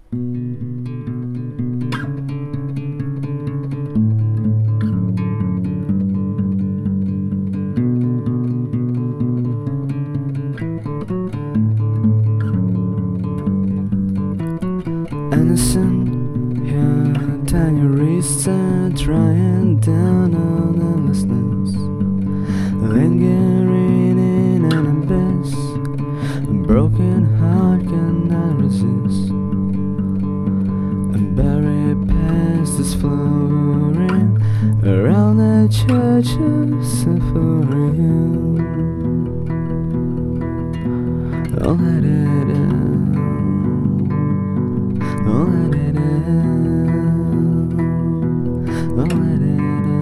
Innocent, yeah, tiny wrists are drying down on endlessness, lingering in an abyss. A broken heart cannot resist, and buried past is flowering around the church of suffering. Oh, let it in. Oh, let it in. Oh, let it in.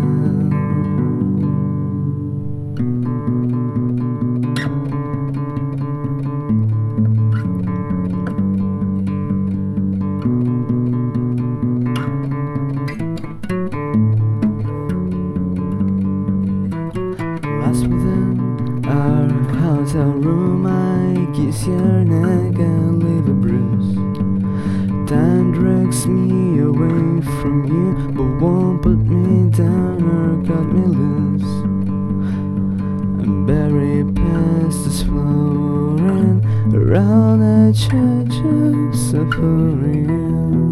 Lost within our hotel room, I kiss your neck and leave a bruise. Time drags me away from you, but won't put me down or cut me loose. And buried past is flowing around the church of suffering.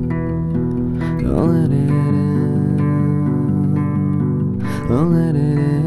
Don't let it in. Don't let it in.